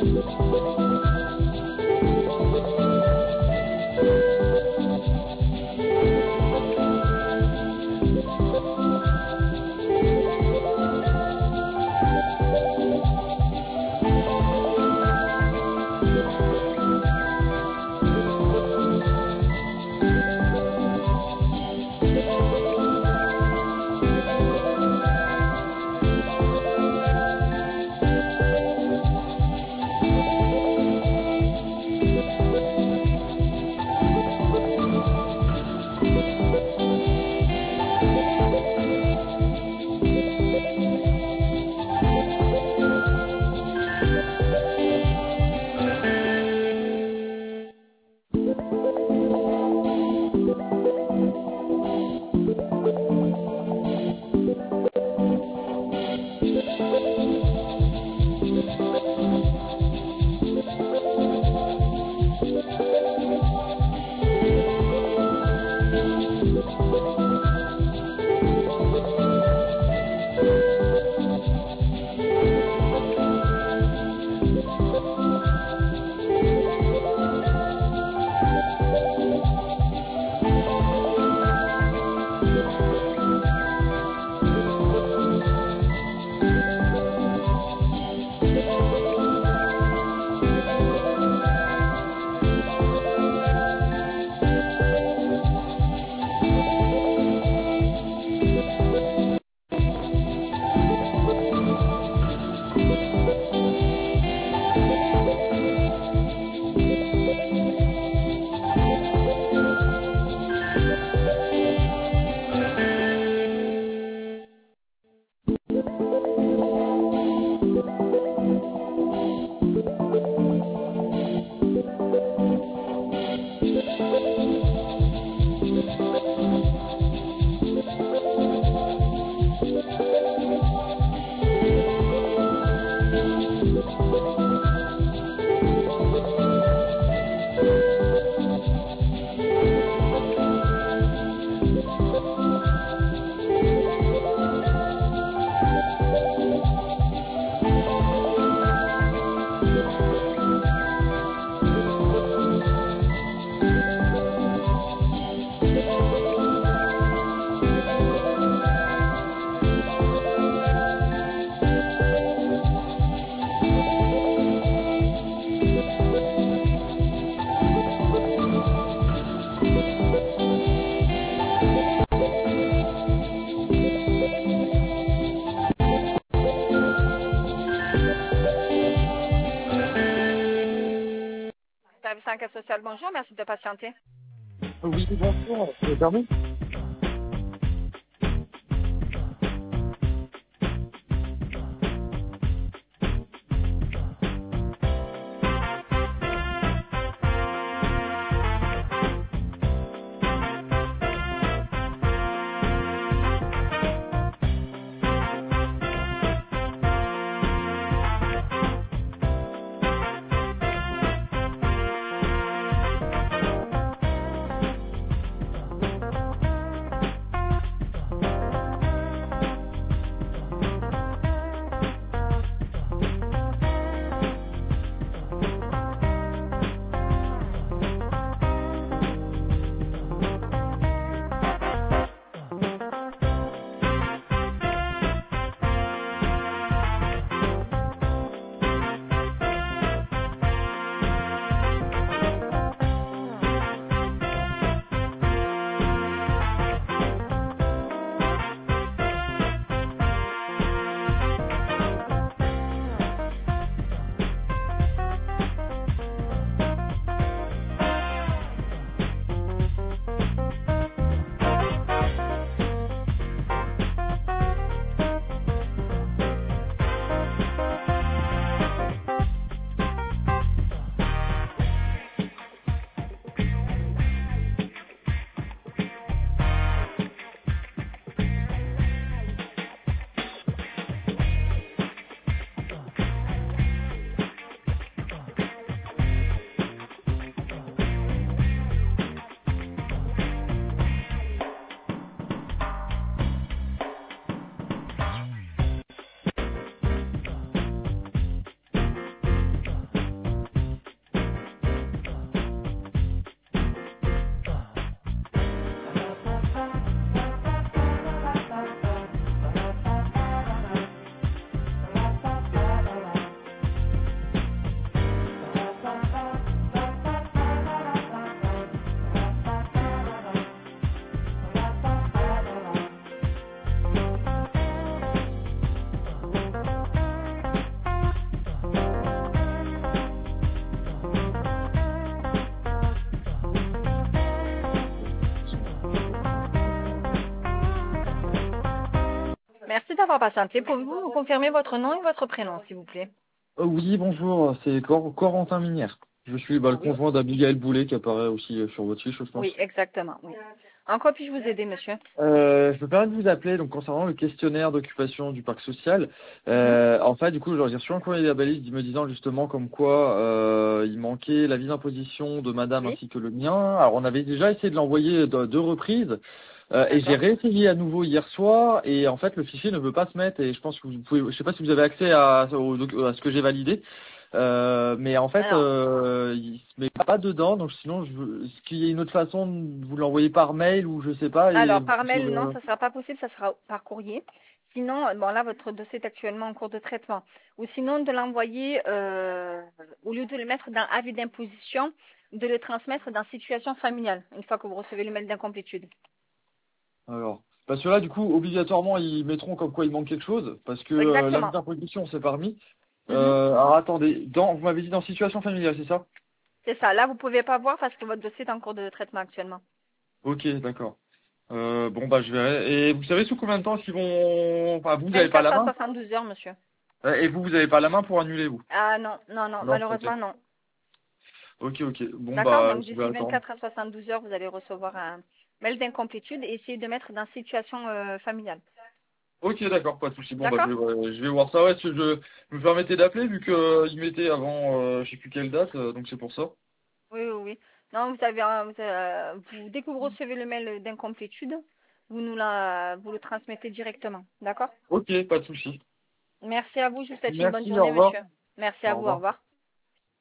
Service enquête sociale, bonjour, merci de patienter. Oui, bonjour, vous me permettez? d'avoir patienté. Pouvez-vous me confirmer votre nom et votre prénom, s'il vous plaît? Oui, bonjour, c'est Corentin Minière. Je suis le Oui. conjoint d'Abigail Boulet qui apparaît aussi sur votre fiche, je pense. Oui, exactement. Oui. En quoi puis-je vous aider, monsieur? Je me permets de vous appeler donc concernant le questionnaire d'occupation du parc social. Mhm. En fait, du coup, j'ai reçu un courrier d'Abalis me disant justement comme quoi il manquait l'avis d'imposition de madame Oui, ainsi que le mien. Alors, on avait déjà essayé de l'envoyer deux reprises et j'ai d'accord. réessayé à nouveau hier soir et en fait, le fichier ne veut pas se mettre et je pense que vous pouvez, je sais pas si vous avez accès à ce que j'ai validé. Mais en fait, Alors, il se met pas dedans, donc sinon, est-ce qu'il y a une autre façon de vous l'envoyer par mail ou je sais pas et alors, par mail, non, ça ne sera pas possible, ça sera par courrier. Sinon, bon là, votre dossier est actuellement en cours de traitement. Ou sinon, de l'envoyer, au lieu de le mettre dans avis d'imposition, de le transmettre dans situation familiale, une fois que vous recevez le mail d'incomplétude. alors, parce que là, du coup, obligatoirement, ils mettront comme quoi il manque quelque chose, parce que l'avis Exactement. d'imposition, c'est pas remis. Mhm. Alors attendez, vous m'avez dit dans situation familiale, c'est ça? C'est ça. Là, vous pouvez pas voir parce que votre dossier est en cours de traitement actuellement. Ok, d'accord. Bon bah je verrai. Et vous savez sous combien de temps est-ce qu'ils vont... Enfin, vous avez pas la 24 à main? 72 heures, monsieur. Et vous avez pas la main pour annuler, vous? Ah non, non, non, Non, ok. malheureusement non. Ok. Bon D'accord? bah Donc je vais d'ici attendre. 24 à 72 heures, vous allez recevoir un mail d'incomplétude et essayer de mettre dans situation familiale. Ok, d'accord, pas de souci. Bon bah D'accord? je vais voir ça. Ouais, parce que je me permettais d'appeler vu que il mettait avant je sais plus quelle date, donc c'est pour ça. Oui, oui, oui. Non, dès que vous recevez le mail d'incomplétude, vous le transmettez directement. D'accord? Ok, pas de souci. Merci à vous. Je vous souhaite une bonne Merci, au journée, revoir. monsieur. Merci à Au vous. Au revoir. revoir.